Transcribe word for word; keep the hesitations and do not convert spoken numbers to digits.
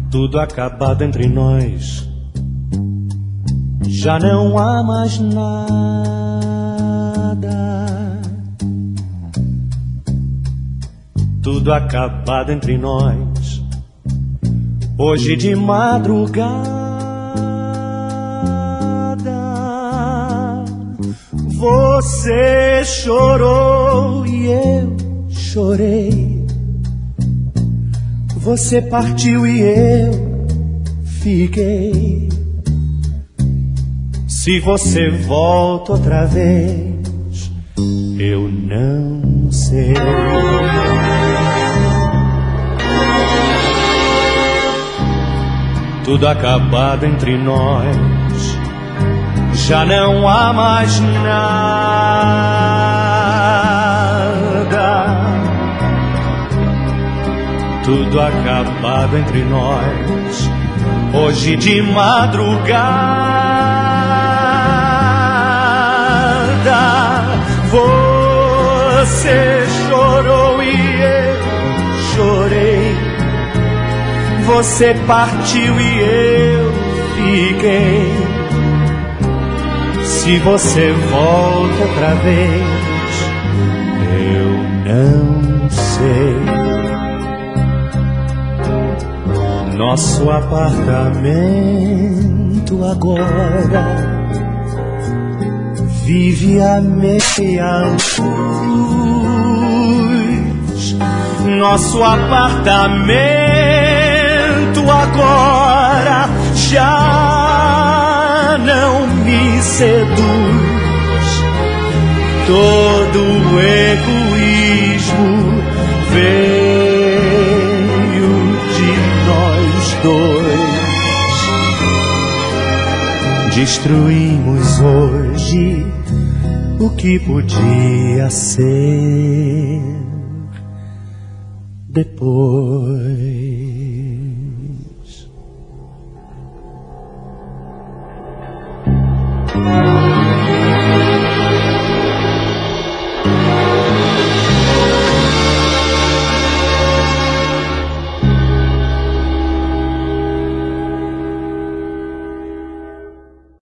Tudo acabado entre nós, já não há mais nada. Tudo acabado entre nós, hoje de madrugada. Você chorou e eu chorei. Você partiu e eu fiquei. Se você volta outra vez, eu não sei. Tudo acabado entre nós, já não há mais nada. Tudo acabado entre nós, hoje de madrugada. Você chorou e eu chorei. Você partiu e eu fiquei. Se você volta outra vez, eu não sei. Nosso apartamento agora vive a meia luz. Nosso apartamento agora já não me seduz. Todo o egoísmo veio de nós dois. Destruímos hoje o que podia ser depois.